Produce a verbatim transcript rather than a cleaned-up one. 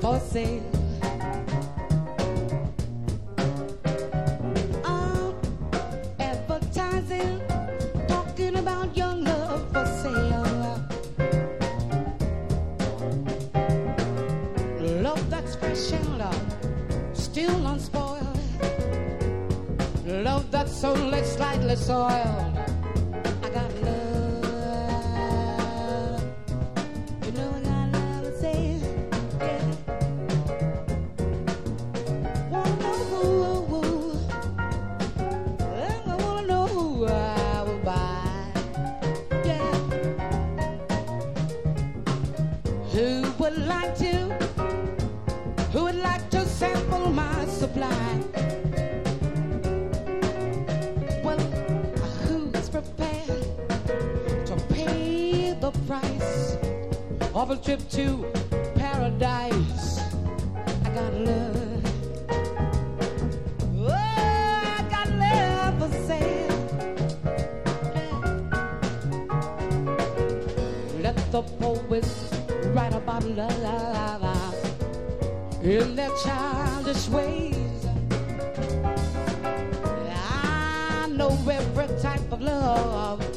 for sale. I'm advertising, talking about young love for sale. Love that's fresh and love, still unspoiled. Love that's only slightly soiled. I got love, you know I got love to say, yeah. Wanna know who, who, I wanna know who I will buy, yeah. Who would like to, who would like to sample my supply? The price of a trip to paradise. I got love, oh, I got love for sale. Yeah. Let the poets write about love in their childish ways. I know every type of love.